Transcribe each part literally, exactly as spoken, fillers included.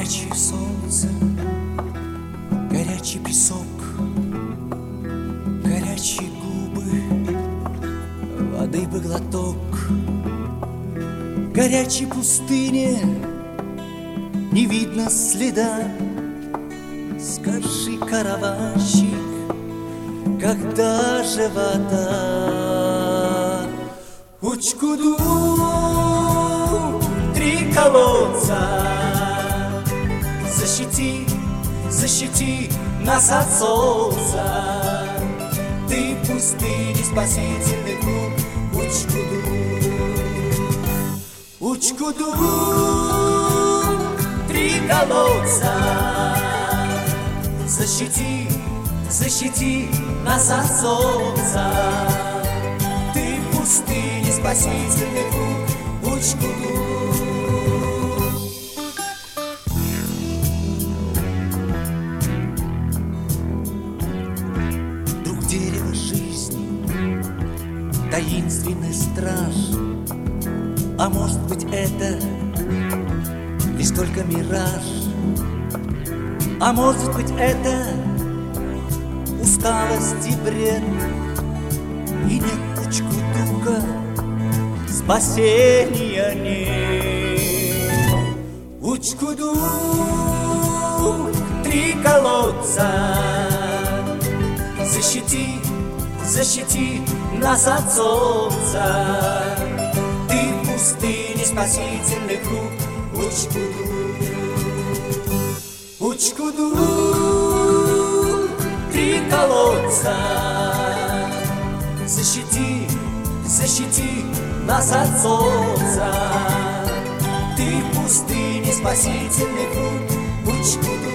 Горячее солнце, горячий песок, горячие губы, воды бы глоток. Горячей пустыне не видно следа. Скажи, караванщик, когда же вода? Учкуду, три колодца, защити, защити нас от солнца. Ты в пустыне спасительный круг. Учкуду, Учкуду, три колодца, защити, защити нас от солнца. Ты в пустыне спасительный круг. Учкуду. Друг дерева жизни, таинственный страж. А может быть, это лишь только мираж? А может быть, это усталость и бред? И нет Учкудука, спасения нет. Учкуду, три колодца, защити, защити нас от солнца. Ты в пустыне спасительный круг. Учкуду, Учкуду, три колодца, защити, защити нас от солнца. Ты в пустыне спасительный круг. Учкуду.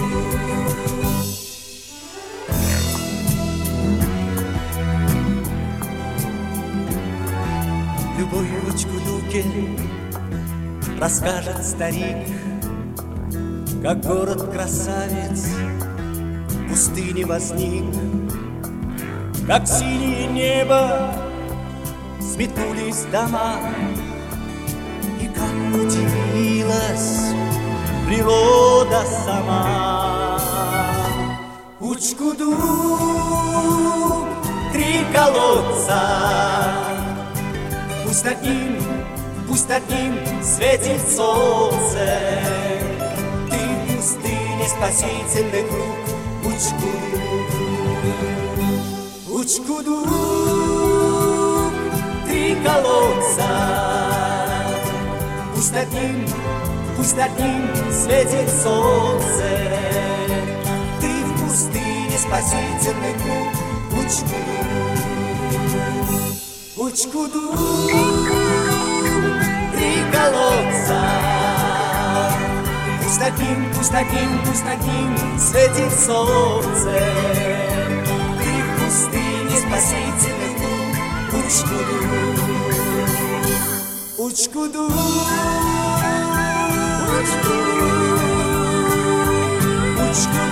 Любовь в Учкудуке расскажет старик, как город-красавец в пустыне возник, как синее небо сметнулись дома, и как удивилась природа сама. Учкуду, три колодца, пусть над ним, пусть над ним светит солнце. Ты в пустыне спасительный круг. Учкуду, Учкуду, три колодца, пусть над ним, пусть над ним светит солнце. Ты в пустыне спасительный круг. Учкуду, Учкуду, три колодца, пусть над ним, пусть над ним, пусть над ним светит солнце. Ты в пустыне спасительный круг. Учкуду, Учкуду, Учкуду, Учкуду.